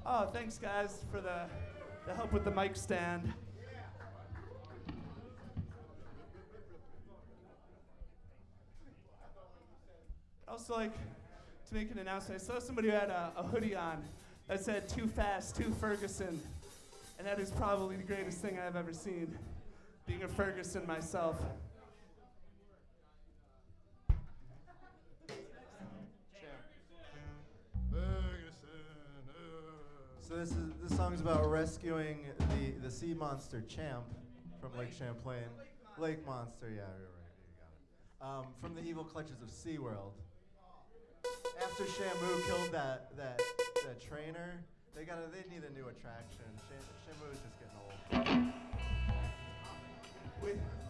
Oh, thanks guys for the help with the mic stand. I'd also like to make an announcement. I saw somebody who had a hoodie on that said "Too Fast, Too Ferguson," and that is probably the greatest thing I've ever seen, being a Ferguson myself. So this song's about rescuing the sea monster Champ from Lake Champlain. Lake Monster, yeah, you're right, you got it. From the evil clutches of SeaWorld. After Shamu killed that trainer, they need a new attraction. Shamu is just getting old.